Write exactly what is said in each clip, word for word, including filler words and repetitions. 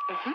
Mm-hmm.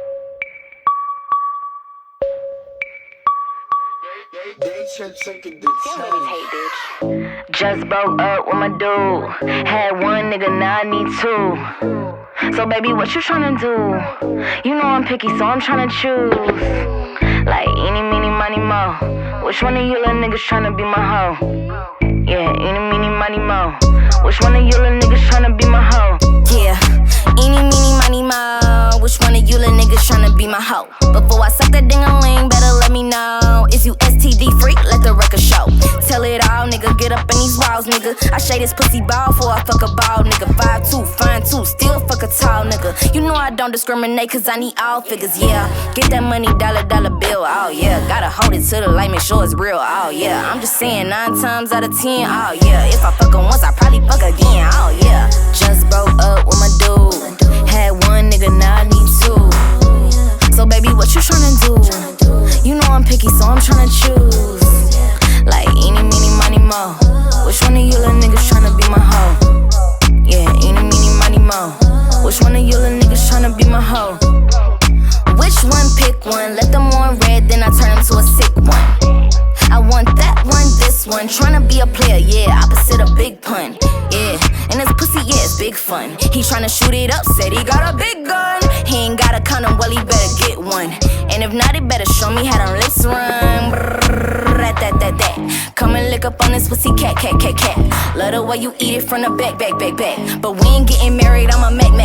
Just broke up with my dude. Had one nigga, now I need two. So baby, what you tryna do? You know I'm picky, so I'm tryna choose. Like eeny, meeny, money, mo. Which one of you little niggas tryna be my hoe? Yeah, eeny, meeny, money, mo. Which one of you little niggas tryna be my hoe? Yeah, eeny, meeny, money, mo. Which one of you little niggas tryna be my hoe? Before I suck that ding-a-ling, better let me know. Is you S T D freak? Let the record show. Tell it all, nigga, get up in these walls, nigga. I shade this pussy ball for I fuck a ball, nigga. five two, fine two, still fuck a tall, nigga. You know I don't discriminate, cause I need all figures, yeah. Get that money, dollar, dollar bill, oh yeah. Gotta hold it to the light, make sure it's real, oh yeah. I'm just saying, nine times out of ten, oh yeah. If I fuck her once, I probably fuck again, oh yeah. Just broke up with my dude. Had one nigga, now I need two. So baby, what you tryna do? You know I'm picky, so I'm tryna choose. Like eeny, meeny, money, mo. Which one of you little niggas tryna be my hoe? Yeah, eeny, meeny, money, mo. Which one of you little niggas tryna be my hoe? Which one? Pick one. Let them on red, then I turn them to a sick one. I want that one, this one. Tryna be a player, yeah, opposite a big pun. Yeah, and this pussy, yeah, it's big fun. He tryna shoot it up, said he got a big gun. He ain't got a condom, well, he better get one. And if not, he better show me how them lips run. Brrr, that, that, that, that. Come and lick up on this pussy, cat, cat, cat, cat. Love the way you eat it from the back, back, back, back. But we ain't getting married, I'ma make,